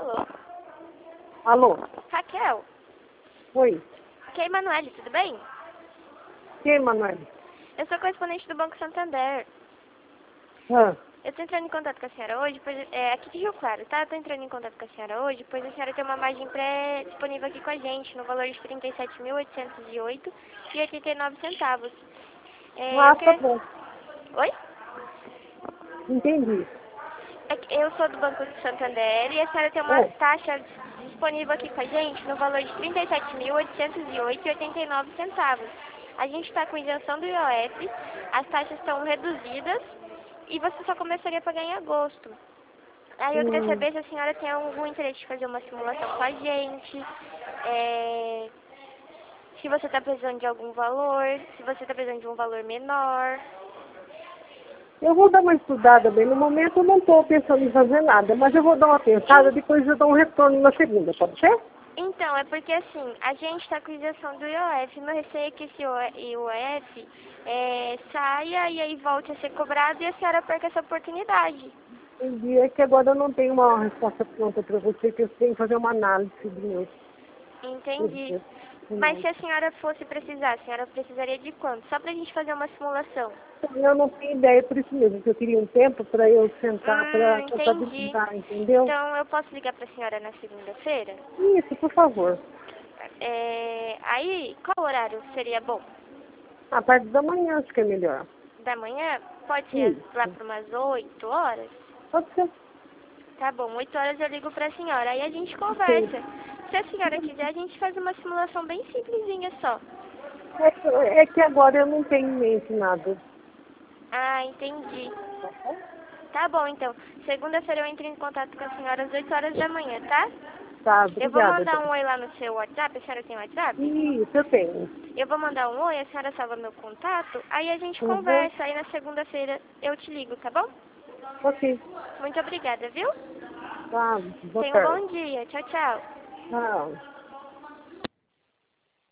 Alô? Alô? Raquel? Oi. Aqui é a Emanuele, tudo bem? Quem, Manoel? Eu sou correspondente do Banco Santander. Ah, Eu tô entrando em contato com a senhora hoje, pois, aqui de Rio Claro, tá? Eu tô entrando em contato com a senhora hoje, pois a senhora tem uma margem pré-disponível aqui com a gente, no valor de R$ 37.808,89. Eu tá queria... bom. Oi? Entendi. Eu sou do Banco Santander e a senhora tem uma É. taxa disponível aqui com a gente no valor de R$ 37.808,89. A gente está com isenção do IOF, as taxas estão reduzidas e você só começaria a pagar em agosto. Aí eu queria Hum, saber se a senhora tem algum interesse de fazer uma simulação com a gente, se você está precisando de algum valor, se você está precisando de um valor menor. eu vou dar uma estudada bem. No momento eu não estou pensando em fazer nada, mas eu vou dar uma pensada, depois eu dou um retorno na segunda, pode ser? Então, é porque assim, a gente está com isenção do IOF. Meu receio é que esse IOF saia e aí volte a ser cobrado e a senhora perca essa oportunidade. Entendi. É que agora eu não tenho uma resposta pronta para você, que eu tenho que fazer uma análise do meu Entendi. projeto. Mas se a senhora fosse precisar, a senhora precisaria de quanto? Só pra gente fazer uma simulação. Eu não tenho ideia por isso mesmo, que eu queria um tempo para eu sentar para Entendi. contabilizar, entendeu? Então, eu posso ligar pra senhora na segunda-feira? Isso, por favor. Aí, qual horário seria bom? A parte da manhã acho que é melhor. Da manhã? Pode ser lá Isso. por umas 8 horas? Pode ser. Tá bom, 8 horas eu ligo pra senhora. Aí a gente Sim. conversa. Se a senhora quiser, a gente faz uma simulação bem simplesinha só. É que agora eu não tenho em mente nada. Ah, entendi. Tá bom, então. Segunda-feira eu entro em contato com a senhora às 8 horas da manhã, tá? Tá, Eu vou obrigada. mandar um oi lá no seu WhatsApp. A senhora tem WhatsApp? Isso, eu tenho. Eu vou mandar um oi, a senhora salva meu contato. Aí a gente Uhum. conversa. Aí na segunda-feira eu te ligo, tá bom? Ok. Muito obrigada, viu? Tá, boa Tenha um tarde. bom dia. Tchau, tchau. Tchau.